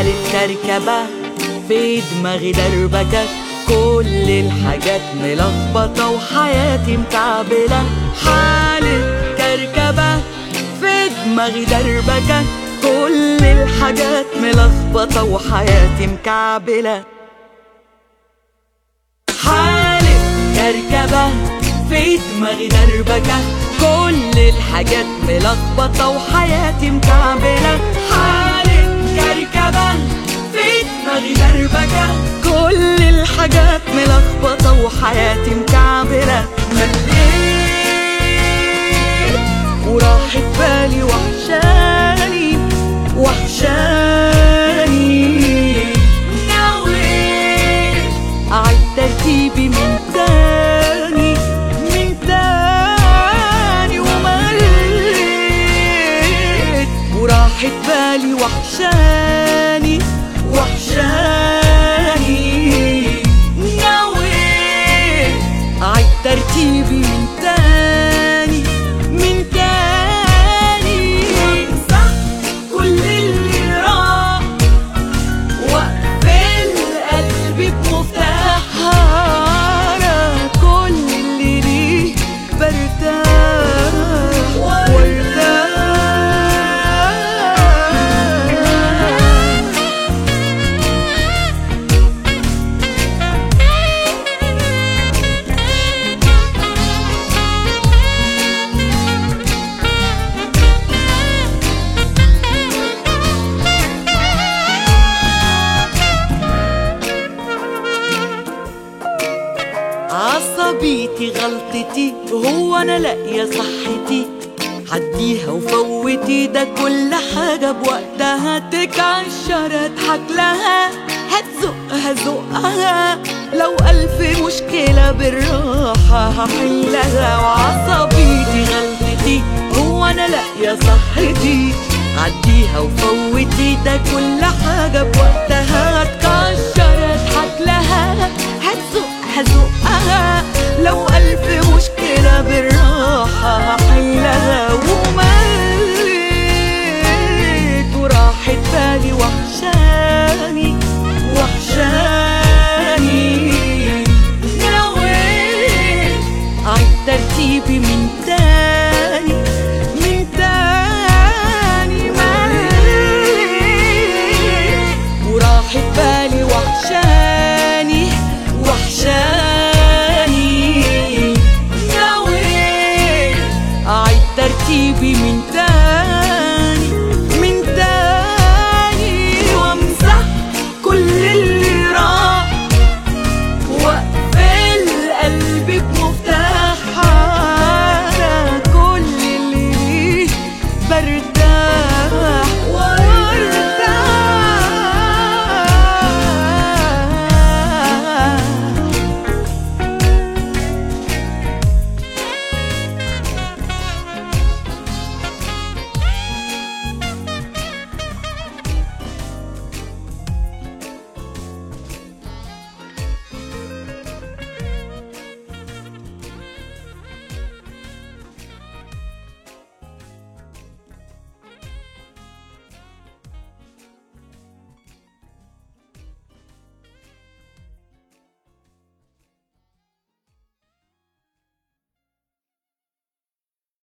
حالة كركبة في دماغي دربكة، كل الحاجات ملخبطة وحياتي مكعبلة. حالة كركبة في دماغي دربكة، كل الحاجات ملخبطة وحياتي مكعبلة. حالة كركبة في دماغي دربكة، كل الحاجات ملخبطة وحياتي مكعبلة. حالة كركبة في دماغي دربكة، كل الحاجات ملخبطة وحياتي مكعبلة. مليت وراحت بالي وحشاني وحشاني، نويت أعيد ترتيبي من تاني من تاني، ومليت وراحت بالي وحشاني وحشاني، نويت أعيد ترتيبي من تاني من تاني، وامسح كل اللي راح واقفل قلبي بمفتاحها، كل اللي ليه برتاح وارتاح. عصبيتي غلطتي، هو انا لاقيه صحتي، عديها وفوتي، ده كل حاجه بوقتها. تكعشر اضحك لها، هتزقها زقها، لو الف مشكله بالراحه هحلها. وعصبيتي غلطتي، هو انا لاقيه صحتي، عديها وفوتي، ده كل حاجه بوقتها. تكعشر اضحك لها، هتزقها زقها، لو ألف مشكلة بالراحة هحلها.